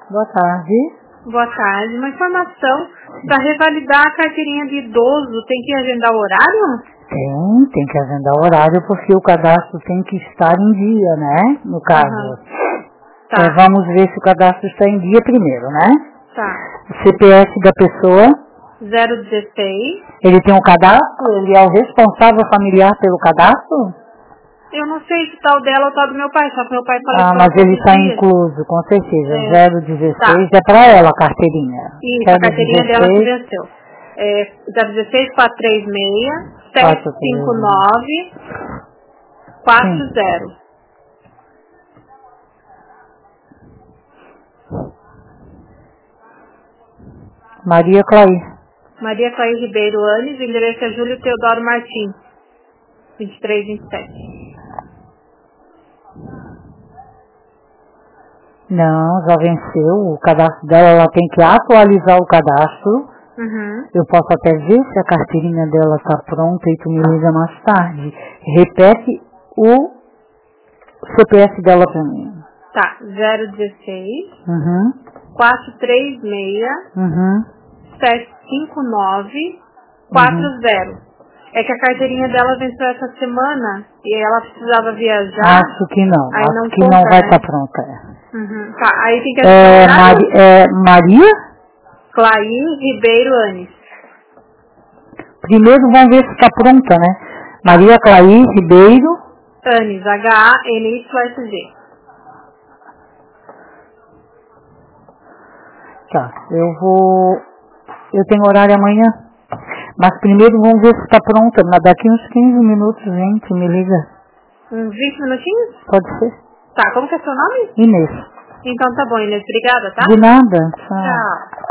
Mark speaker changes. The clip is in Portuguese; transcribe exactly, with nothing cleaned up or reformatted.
Speaker 1: Boa tarde.
Speaker 2: Boa tarde. Uma informação. Para revalidar a carteirinha de idoso, tem que agendar o horário?
Speaker 1: Tem, tem que agendar o horário porque o cadastro tem que estar em dia, né? No caso.
Speaker 2: Uhum. Tá.
Speaker 1: É, vamos ver se o cadastro está em dia primeiro, né?
Speaker 2: Tá.
Speaker 1: O C P F da pessoa.
Speaker 2: zero dezesseis.
Speaker 1: Ele tem um cadastro? Ele é o responsável familiar pelo cadastro?
Speaker 2: Eu não sei se tá o dela ou tá do meu pai, só que meu pai falou
Speaker 1: Ah,
Speaker 2: que
Speaker 1: mas ele está
Speaker 2: dias.
Speaker 1: incluso, com certeza.
Speaker 2: É.
Speaker 1: zero dezesseis
Speaker 2: Tá.
Speaker 1: é para ela a carteirinha.
Speaker 2: Isso, a carteirinha dela que venceu. É zero dezesseis, quatrocentos e trinta e seis, setecentos e cinquenta e nove, quarenta.
Speaker 1: Maria Clair.
Speaker 2: Maria Clair Ribeiro Anes, endereço é Júlio Teodoro Martins, vinte e três, vinte e sete.
Speaker 1: Não, já venceu. O cadastro dela, ela tem que atualizar o cadastro.
Speaker 2: Uhum.
Speaker 1: Eu posso até ver se a carteirinha dela está pronta e tu me liga mais tarde. Repete o C P F dela para mim.
Speaker 2: Tá, zero dezesseis,
Speaker 1: Uhum.
Speaker 2: quatrocentos e trinta e seis,
Speaker 1: Uhum.
Speaker 2: setecentos e cinquenta e nove, quarenta. É que a carteirinha dela venceu essa semana e ela precisava viajar.
Speaker 1: Acho que não.
Speaker 2: Aí
Speaker 1: Acho
Speaker 2: não
Speaker 1: que
Speaker 2: conta,
Speaker 1: não vai
Speaker 2: né?
Speaker 1: estar pronta. É.
Speaker 2: Uhum. Tá, aí tem que
Speaker 1: É,
Speaker 2: adicionar
Speaker 1: Mari, é Maria?
Speaker 2: Clair Ribeiro Anes.
Speaker 1: Primeiro vamos ver se está pronta, né? Maria Clair Ribeiro.
Speaker 2: Anes, H A N Y S G.
Speaker 1: Tá, eu vou... Eu tenho horário amanhã. Mas primeiro vamos ver se está pronta. Mas daqui uns quinze minutos, gente, me liga.
Speaker 2: Uns vinte minutinhos?
Speaker 1: Pode ser?
Speaker 2: Tá, como que é seu nome?
Speaker 1: Inês.
Speaker 2: Então tá bom, Inês. Obrigada, tá?
Speaker 1: De nada. Tchau.
Speaker 2: Tchau.